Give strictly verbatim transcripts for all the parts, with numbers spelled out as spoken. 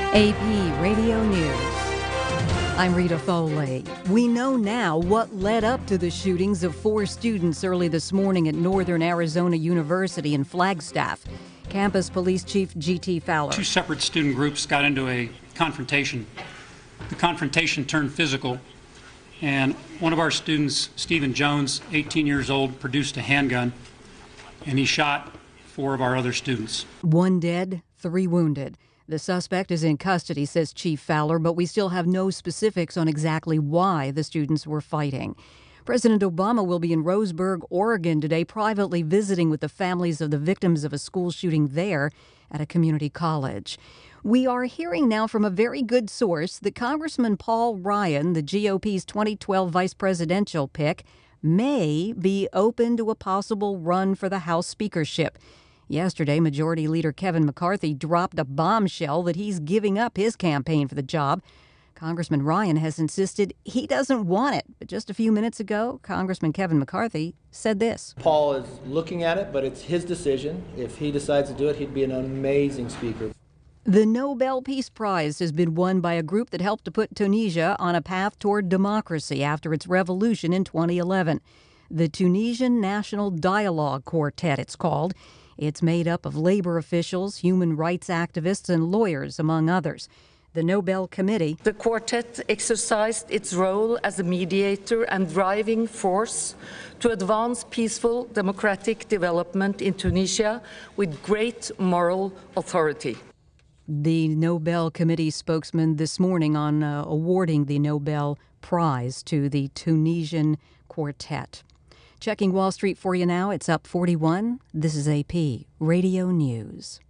A P Radio News. I'm Rita Foley. We know now what led up to the shootings of four students early this morning at Northern Arizona University in Flagstaff. Campus Police Chief G T Fowler. Two separate student groups got into a confrontation. The confrontation turned physical, and one of our students, Stephen Jones, eighteen years old, produced a handgun, and he shot four of our other students. One dead, three wounded. The suspect is in custody, says Chief Fowler, but we still have no specifics on exactly why the students were fighting. President Obama will be in Roseburg, Oregon today, privately visiting with the families of the victims of a school shooting there at a community college. We are hearing now from a very good source that Congressman Paul Ryan, the G O P's twenty twelve vice presidential pick, may be open to a possible run for the House speakership. Yesterday, Majority Leader Kevin McCarthy dropped a bombshell that he's giving up his campaign for the job. Congressman Ryan has insisted he doesn't want it. But just a few minutes ago, Congressman Kevin McCarthy said this. Paul is looking at it, but it's his decision. If he decides to do it, he'd be an amazing speaker. The Nobel Peace Prize has been won by a group that helped to put Tunisia on a path toward democracy after its revolution in twenty eleven. The Tunisian National Dialogue Quartet, it's called. It's made up of labor officials, human rights activists, and lawyers, among others. The Nobel Committee. The quartet exercised its role as a mediator and driving force to advance peaceful democratic development in Tunisia with great moral authority. The Nobel Committee spokesman this morning on uh, awarding the Nobel Prize to the Tunisian quartet. Checking Wall Street for you now. It's up forty-one. This is A P Radio News.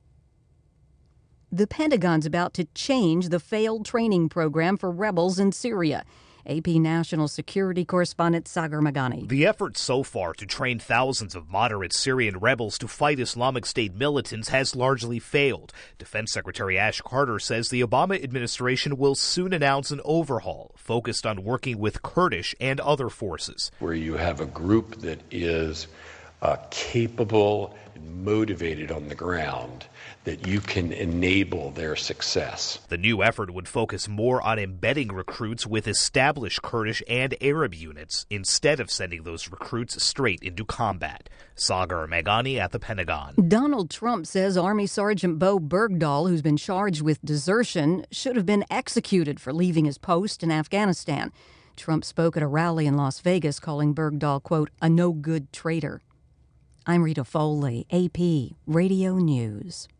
The Pentagon's about to change the failed training program for rebels in Syria. A P National Security Correspondent Sagar Meghani. The effort so far to train thousands of moderate Syrian rebels to fight Islamic State militants has largely failed. Defense Secretary Ash Carter says the Obama administration will soon announce an overhaul focused on working with Kurdish and other forces. Where you have a group that is uh, capable and motivated on the ground, that you can enable their success. The new effort would focus more on embedding recruits with established Kurdish and Arab units instead of sending those recruits straight into combat. Sagar Meghani at the Pentagon. Donald Trump says Army Sergeant Bo Bergdahl, who's been charged with desertion, should have been executed for leaving his post in Afghanistan. Trump spoke at a rally in Las Vegas, calling Bergdahl, quote, a no-good traitor. I'm Rita Foley, A P Radio News.